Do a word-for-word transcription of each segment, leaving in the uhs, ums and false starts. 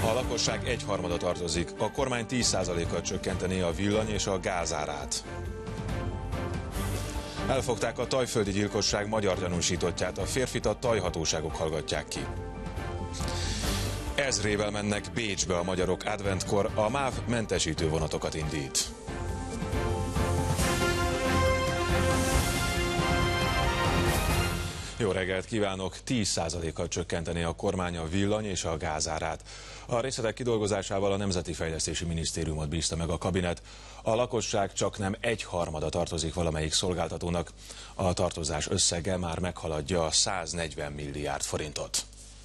A lakosság egyharmada tartozik, a kormány tíz százalékkal csökkenteni a villany és a gázárát. Elfogták a tajföldi gyilkosság magyar gyanúsítottját, a férfit a tajhatóságok hallgatják ki. Ezrével mennek Bécsbe a magyarok adventkor, a MÁV mentesítő vonatokat indít. Jó reggelt kívánok! tíz százalékkal csökkenteni a kormány a villany és a gázárát. A részletek kidolgozásával a Nemzeti Fejlesztési Minisztériumot bízta meg a kabinet. A lakosság csaknem egyharmada tartozik valamelyik szolgáltatónak. A tartozás összege már meghaladja a száznegyven milliárd forintot.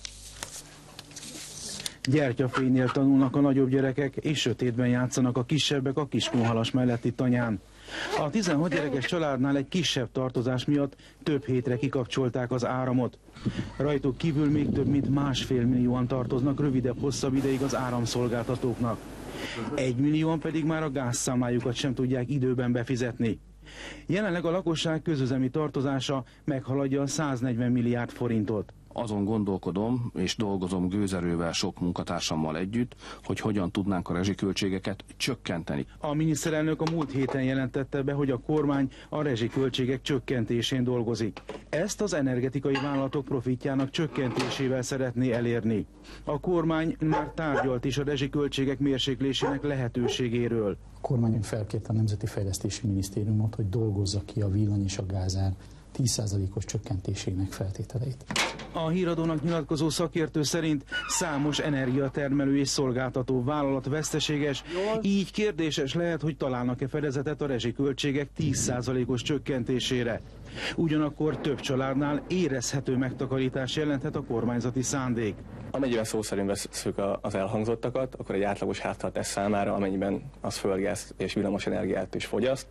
Gyertyafénynél tanulnak a nagyobb gyerekek, és sötétben játszanak a kisebbek a Kiskunhalas melletti tanyán. A tizenhat gyerekes családnál egy kisebb tartozás miatt több hétre kikapcsolták az áramot. Rajtuk kívül még több mint másfél millióan tartoznak rövidebb-hosszabb ideig az áramszolgáltatóknak. Egy millióan pedig már a gázszámlájukat sem tudják időben befizetni. Jelenleg a lakosság közüzemi tartozása meghaladja a száznegyven milliárd forintot. Azon gondolkodom és dolgozom gőzerővel sok munkatársammal együtt, hogy hogyan tudnánk a rezsiköltségeket csökkenteni. A miniszterelnök a múlt héten jelentette be, hogy a kormány a rezsiköltségek csökkentésén dolgozik. Ezt az energetikai vállalatok profitjának csökkentésével szeretné elérni. A kormány már tárgyalt is a rezsiköltségek mérséklésének lehetőségéről. A kormányunk felkérte a Nemzeti Fejlesztési Minisztériumot, hogy dolgozza ki a villany és a gázár tíz százalékos csökkentésének feltételeit. A Híradónak nyilatkozó szakértő szerint számos energiatermelő és szolgáltató vállalat veszteséges, így kérdéses lehet, hogy találnak-e fedezetet a rezsiköltségek tíz százalékos csökkentésére. Ugyanakkor több családnál érezhető megtakarítás jelenthet a kormányzati szándék. Amennyiben szó szerint vesszük az elhangzottakat, akkor egy átlagos háztartás számára, amennyiben az földgáz és villamos energiát is fogyaszt,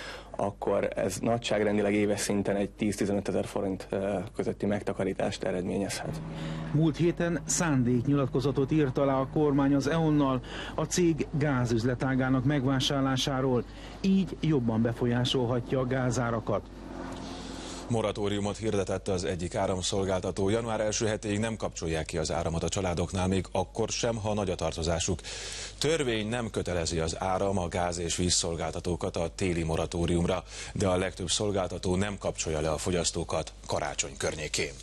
akkor ez nagyságrendileg éves szinten egy tíz-tizenöt ezer forint közötti megtakarítást eredményezhet. Múlt héten szándéknyilatkozatot írt alá a kormány az é o ennal a cég gázüzletágának megvásárlásáról, így jobban befolyásolhatja a gázárakat. Moratóriumot hirdetett az egyik áramszolgáltató. Január első hetéig nem kapcsolják ki az áramot a családoknál, még akkor sem, ha nagy a tartozásuk. Törvény nem kötelezi az áram, a gáz és vízszolgáltatókat a téli moratóriumra, de a legtöbb szolgáltató nem kapcsolja le a fogyasztókat karácsony környékén.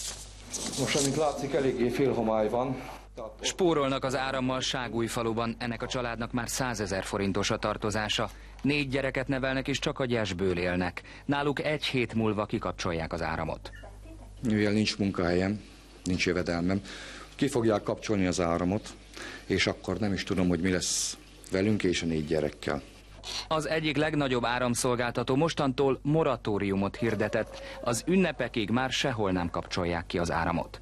Most, amint látszik, eléggé félhomály van. Spórolnak az árammal Ságújfaluban, ennek a családnak már százezer forintos a tartozása. Négy gyereket nevelnek és csak a gyesből élnek. Náluk egy hét múlva kikapcsolják az áramot. Mivel nincs munkahelyem, nincs jövedelmem, ki fogják kapcsolni az áramot, és akkor nem is tudom, hogy mi lesz velünk és a négy gyerekkel. Az egyik legnagyobb áramszolgáltató mostantól moratóriumot hirdetett. Az ünnepekig már sehol nem kapcsolják ki az áramot.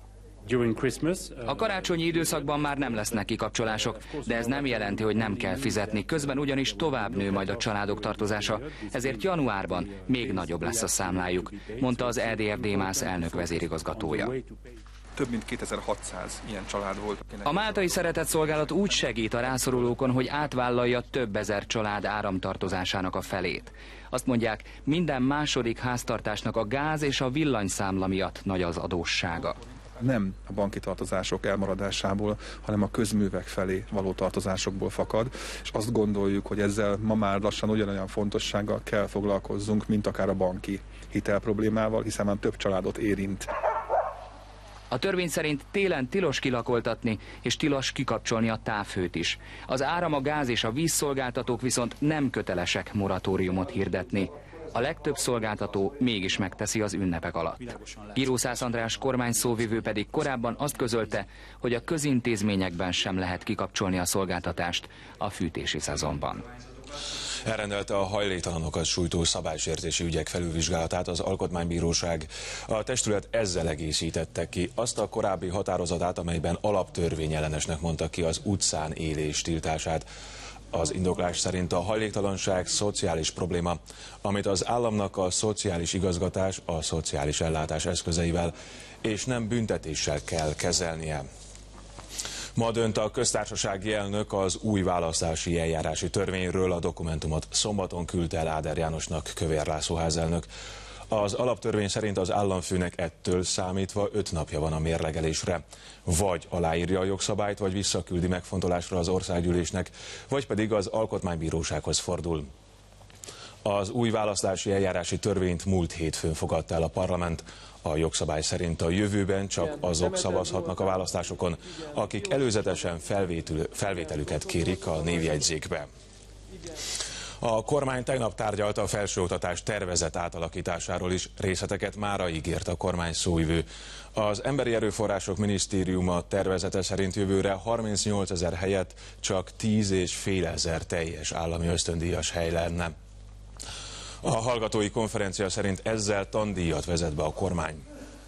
A karácsonyi időszakban már nem lesznek kikapcsolások, de ez nem jelenti, hogy nem kell fizetni. Közben ugyanis tovább nő majd a családok tartozása, ezért januárban még nagyobb lesz a számlájuk, mondta az é dé ef Démász elnök vezérigazgatója. Több mint kétezer-hatszáz ilyen család volt. A Máltai Szeretetszolgálat úgy segít a rászorulókon, hogy átvállalja több ezer család áramtartozásának a felét. Azt mondják, minden második háztartásnak a gáz és a villanyszámla miatt nagy az adóssága. Nem a banki tartozások elmaradásából, hanem a közművek felé való tartozásokból fakad, és azt gondoljuk, hogy ezzel ma már lassan ugyanolyan fontossággal kell foglalkozzunk, mint akár a banki hitel problémával, hiszen már több családot érint. A törvény szerint télen tilos kilakoltatni, és tilos kikapcsolni a távhőt is. Az áram, a gáz és a vízszolgáltatók viszont nem kötelesek moratóriumot hirdetni. A legtöbb szolgáltató mégis megteszi az ünnepek alatt. Girószász András kormányszóvivő pedig korábban azt közölte, hogy a közintézményekben sem lehet kikapcsolni a szolgáltatást a fűtési szezonban. Elrendelte a hajléktalanokat sújtó szabálysértési ügyek felülvizsgálatát az Alkotmánybíróság. A testület ezzel egészítette ki azt a korábbi határozatát, amelyben alaptörvényellenesnek mondta ki az utcán élés tiltását. Az indoklás szerint a hajléktalanság szociális probléma, amit az államnak a szociális igazgatás, a szociális ellátás eszközeivel és nem büntetéssel kell kezelnie. Ma dönt a köztársasági elnök az új választási eljárási törvényről, a dokumentumot szombaton küldte el Áder Jánosnak Kövér László házelnök. Az alaptörvény szerint az államfőnek ettől számítva öt napja van a mérlegelésre. Vagy aláírja a jogszabályt, vagy visszaküldi megfontolásra az országgyűlésnek, vagy pedig az alkotmánybírósághoz fordul. Az új választási eljárási törvényt múlt hétfőn fogadta el a parlament. A jogszabály szerint a jövőben csak azok szavazhatnak a választásokon, akik előzetesen felvételüket kérik a névjegyzékbe. A kormány tegnap tárgyalta a felsőoktatás tervezett átalakításáról is, részleteket mára ígért a kormány szóvivő. Az Emberi Erőforrások Minisztériuma tervezete szerint jövőre harmincnyolcezer helyett csak tíz és fél ezer teljes állami ösztöndíjas hely lenne. A hallgatói konferencia szerint ezzel tandíjat vezet be a kormány.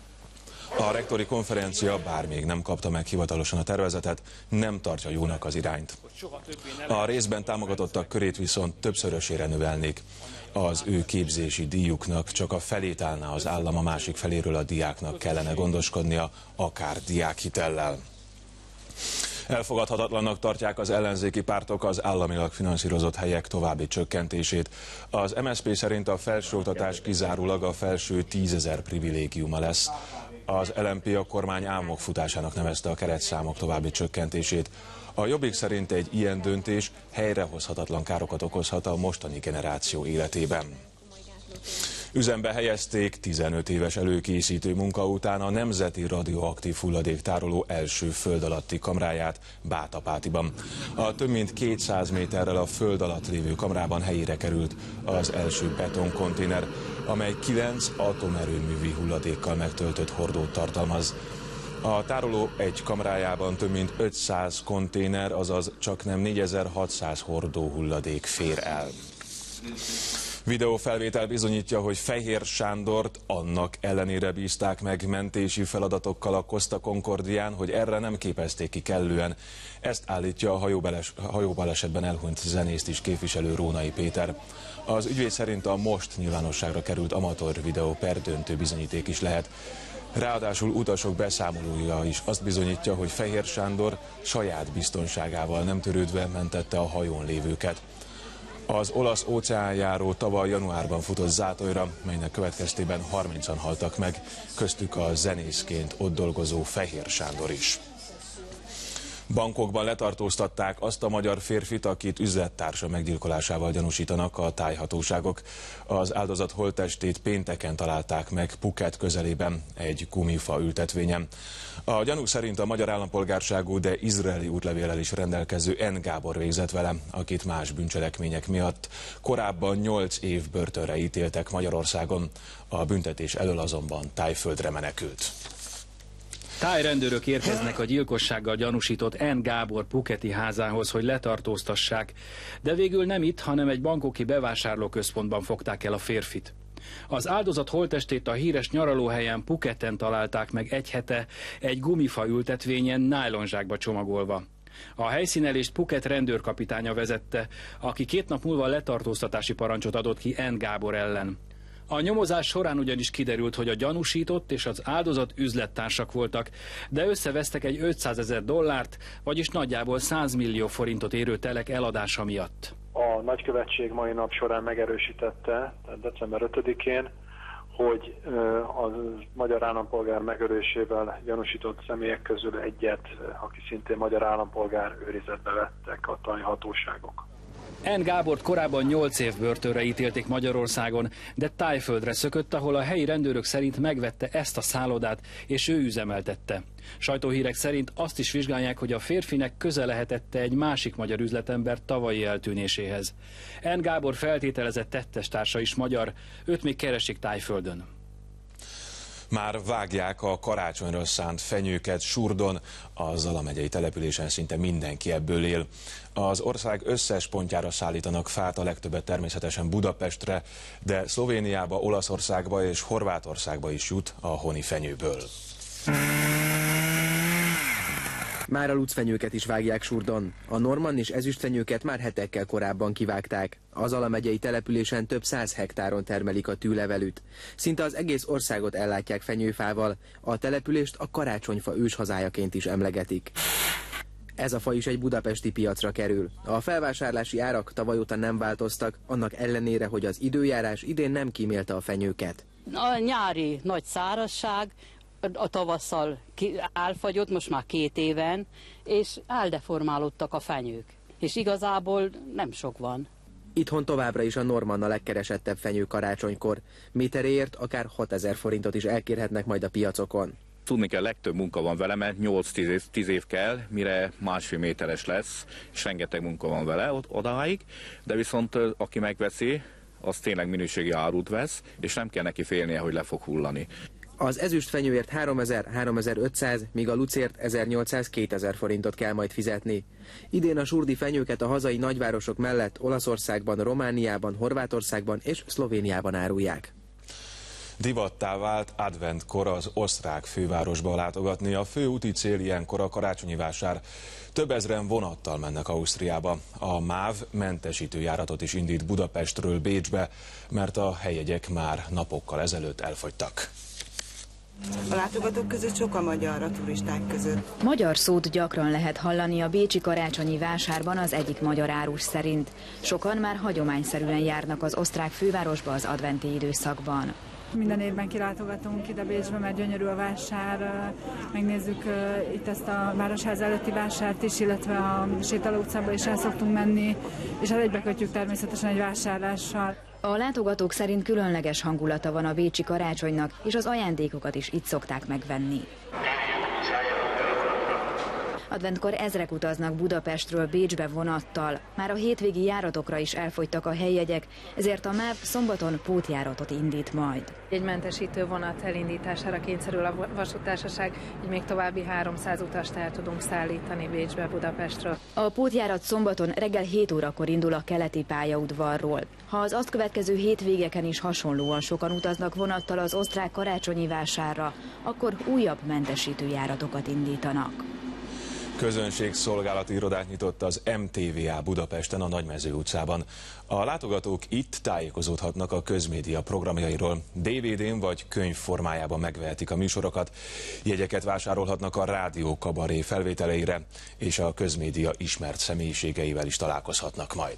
A rektori konferencia, bár még nem kapta meg hivatalosan a tervezetet, nem tartja jónak az irányt. A részben támogatottak körét viszont többszörösére növelnék. Az ő képzési díjuknak csak a felét állná az állam, a másik feléről a diáknak kellene gondoskodnia, akár diákhitellel. Elfogadhatatlannak tartják az ellenzéki pártok az államilag finanszírozott helyek további csökkentését. Az em es zé pé szerint a felsőoktatás kizárólag a felső tízezer privilégiuma lesz. Az el em pé a kormány álmok futásának nevezte a keretszámok további csökkentését. A Jobbik szerint egy ilyen döntés helyrehozhatatlan károkat okozhat a mostani generáció életében. Üzembe helyezték tizenöt éves előkészítő munka után a Nemzeti Radioaktív Hulladéktároló első föld alatti kamráját Bátapátiban. A több mint kétszáz méterrel a föld alatt lévő kamrában helyére került az első betonkonténer, amely kilenc atomerőművi hulladékkal megtöltött hordót tartalmaz. A tároló egy kamrájában több mint ötszáz konténer, azaz csaknem négyezer-hatszáz hordó hulladék fér el. Videófelvétel bizonyítja, hogy Fehér Sándort annak ellenére bízták meg mentési feladatokkal a Costa Concordián, hogy erre nem képezték ki kellően. Ezt állítja a hajóbales, hajóbalesetben elhunyt zenészt is képviselő Rónai Péter. Az ügyvéd szerint a most nyilvánosságra került amatőr videó perdöntő bizonyíték is lehet. Ráadásul utasok beszámolója is azt bizonyítja, hogy Fehér Sándor saját biztonságával nem törődve mentette a hajón lévőket. Az olasz óceánjáró tavaly januárban futott zátolyra, melynek következtében harmincan haltak meg, köztük a zenészként ott dolgozó Fehér Sándor is. Bangkokban letartóztatták azt a magyar férfit, akit üzlettársa meggyilkolásával gyanúsítanak a tájhatóságok. Az áldozat holttestét pénteken találták meg Phuket közelében egy gumifa ültetvényen. A gyanú szerint a magyar állampolgárságú, de izraeli útlevéllel is rendelkező N. Gábor végzett vele, akit más bűncselekmények miatt korábban nyolc év börtönre ítéltek Magyarországon. A büntetés elől azonban Tájföldre menekült. Tájrendőrök érkeznek a gyilkossággal gyanúsított N. Gábor phuketi házához, hogy letartóztassák, de végül nem itt, hanem egy bangkoki bevásárlóközpontban fogták el a férfit. Az áldozat holttestét a híres nyaralóhelyen Phuketen találták meg egy hete, egy gumifa ültetvényen nájlonzsákba csomagolva. A helyszínelést Phuket rendőrkapitánya vezette, aki két nap múlva letartóztatási parancsot adott ki N. Gábor ellen. A nyomozás során ugyanis kiderült, hogy a gyanúsított és az áldozat üzlettársak voltak, de összevesztek egy ötszázezer dollárt, vagyis nagyjából száz millió forintot érő telek eladása miatt. A nagykövetség mai nap során megerősítette, tehát december ötödikén, hogy a magyar állampolgár megölésével gyanúsított személyek közül egyet, aki szintén magyar állampolgár, őrizetbe vettek a tajhatóságok. N. Gábort korábban nyolc év börtönre ítélték Magyarországon, de Tájföldre szökött, ahol a helyi rendőrök szerint megvette ezt a szállodát, és ő üzemeltette. Sajtóhírek szerint azt is vizsgálják, hogy a férfinek köze lehetette egy másik magyar üzletember tavalyi eltűnéséhez. N. Gábor feltételezett tettestársa is magyar, őt még keresik Tájföldön. Már vágják a karácsonyra szánt fenyőket Surdon, a Zala megyei településen szinte mindenki ebből él. Az ország összes pontjára szállítanak fát, a legtöbbet természetesen Budapestre, de Szlovéniába, Olaszországba és Horvátországba is jut a honi fenyőből. Már a lucfenyőket is vágják Surdon. A normann és ezüstfenyőket már hetekkel korábban kivágták. Az Zala megyei településen több száz hektáron termelik a tűlevelűt. Szinte az egész országot ellátják fenyőfával. A települést a karácsonyfa őshazájaként is emlegetik. Ez a fa is egy budapesti piacra kerül. A felvásárlási árak tavaly óta nem változtak, annak ellenére, hogy az időjárás idén nem kímélte a fenyőket. A nyári nagy szárazság, a tavasszal elfagyott, most már két éven, és eldeformálódtak a fenyők. És igazából nem sok van. Itthon továbbra is a Normann a legkeresettebb fenyő karácsonykor. Méteréért akár hatezer forintot is elkérhetnek majd a piacokon. Tudni kell, legtöbb munka van vele, mert nyolc-tíz év kell, mire másfél méteres lesz, és rengeteg munka van vele odáig, de viszont aki megveszi, az tényleg minőségi árut vesz, és nem kell neki félnie, hogy le fog hullani. Az ezüstfenyőért háromezer-háromezer-ötszáz, míg a lucért ezernyolcszáz-kétezer forintot kell majd fizetni. Idén a surdi fenyőket a hazai nagyvárosok mellett Olaszországban, Romániában, Horvátországban és Szlovéniában árulják. Divattá vált adventkor az osztrák fővárosba látogatni. A fő úti cél ilyenkor a karácsonyi vásár. Több ezren vonattal mennek Ausztriába. A MÁV mentesítő járatot is indít Budapestről Bécsbe, mert a helyjegyek már napokkal ezelőtt elfogytak. A látogatók között sok a magyar a turisták között. Magyar szót gyakran lehet hallani a bécsi karácsonyi vásárban az egyik magyar árus szerint. Sokan már hagyományszerűen járnak az osztrák fővárosba az adventi időszakban. Minden évben kilátogatunk ide Bécsbe, mert gyönyörű a vásár. Megnézzük itt ezt a Városház előtti vásárt is, illetve a Sétáló utcába is el szoktunk menni, és hát egybekötjük természetesen egy vásárlással. A látogatók szerint különleges hangulata van a bécsi karácsonynak, és az ajándékokat is itt szokták megvenni. Adventkor ezrek utaznak Budapestről Bécsbe vonattal. Már a hétvégi járatokra is elfogytak a helyjegyek, ezért a MÁV szombaton pótjáratot indít majd. Egy mentesítő vonat elindítására kényszerül a vasúttársaság, így még további háromszáz utast el tudunk szállítani Bécsbe Budapestről. A pótjárat szombaton reggel hét órakor indul a keleti pályaudvarról. Ha az azt következő hétvégeken is hasonlóan sokan utaznak vonattal az osztrák karácsonyi vásárra, akkor újabb mentesítő járatokat indítanak. Közönségszolgálati irodát nyitott az em té vé á Budapesten a Nagymező utcában. A látogatók itt tájékozódhatnak a közmédia programjairól. dé vé dén vagy könyv formájában megvehetik a műsorokat. Jegyeket vásárolhatnak a rádió kabaré felvételeire, és a közmédia ismert személyiségeivel is találkozhatnak majd.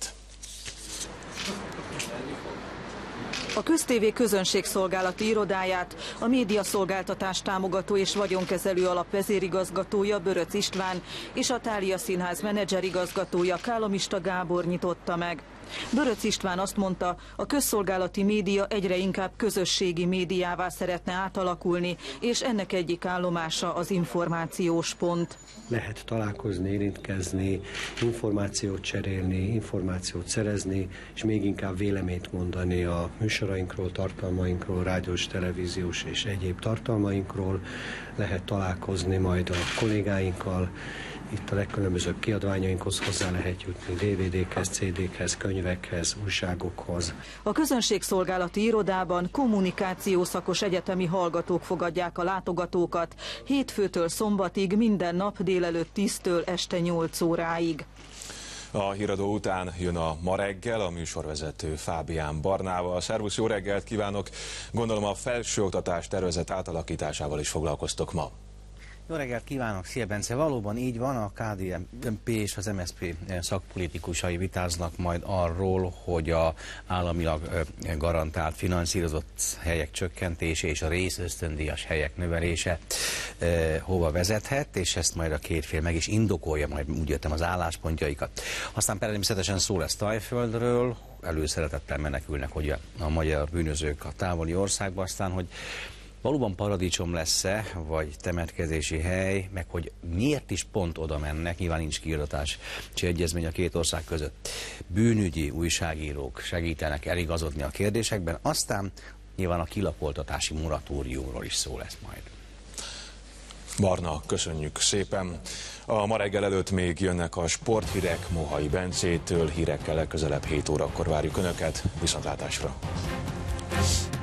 A Köztévé közönségszolgálati irodáját a médiaszolgáltatás támogató és vagyonkezelő alap vezérigazgatója Böröc István és a Thália Színház menedzserigazgatója Kálomista Gábor nyitotta meg. Böröc István azt mondta, a közszolgálati média egyre inkább közösségi médiává szeretne átalakulni, és ennek egyik állomása az információs pont. Lehet találkozni, érintkezni, információt cserélni, információt szerezni, és még inkább véleményt mondani a műsorainkról, tartalmainkról, rádiós, televíziós és egyéb tartalmainkról. Lehet találkozni majd a kollégáinkkal, itt a legkülönbözőbb kiadványainkhoz hozzá lehet jutni, dé vé dékhez, cé dékhez, könyvekhez, újságokhoz. A közönségszolgálati irodában kommunikációszakos egyetemi hallgatók fogadják a látogatókat, hétfőtől szombatig minden nap délelőtt tíztől este nyolc óráig. A híradó után jön a Ma reggel, a műsorvezető Fábián Barnával. Szervusz, jó reggelt kívánok! Gondolom a felsőoktatás tervezet átalakításával is foglalkoztok ma. Jó reggelt kívánok, szia Bence! Valóban így van, a ká dé en pé és az em es zé pé szakpolitikusai vitáznak majd arról, hogy a államilag garantált finanszírozott helyek csökkentése és a részösztöndíjas helyek növelése eh, hova vezethet, és ezt majd a két fél meg is indokolja, majd úgy jöttem az álláspontjaikat. Aztán természetesen szó lesz Tajföldről, előszeretettel menekülnek hogy a magyar bűnözők a távoli országba, aztán, hogy valóban paradicsom lesz-e, vagy temetkezési hely, meg hogy miért is pont oda mennek, nyilván nincs kiiratási egyezmény a két ország között. Bűnügyi újságírók segítenek eligazodni a kérdésekben, aztán nyilván a kilakoltatási moratóriumról is szó lesz majd. Barna, köszönjük szépen. A Ma reggel előtt még jönnek a sporthírek Mohai Bencétől, hírekkel legközelebb hét órakor várjuk Önöket, viszontlátásra.